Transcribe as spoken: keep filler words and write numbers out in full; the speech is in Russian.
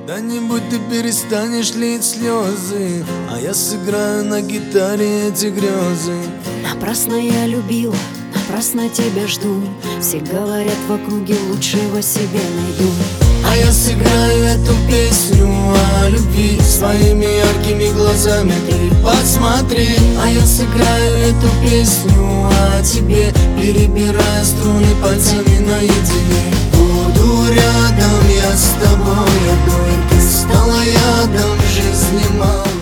Когда-нибудь ты перестанешь лить слезы, а я сыграю на гитаре эти грезы. Напрасно я любила, напрасно тебя жду. Все говорят в округе, лучшего себе найду. А я сыграю эту песню о любви своими яркими глазами, ты посмотри. А я сыграю эту песню о тебе, перебирая струны пальцами наедине. Буду рядом я с тобой, одной ты стала ядом жизни мало.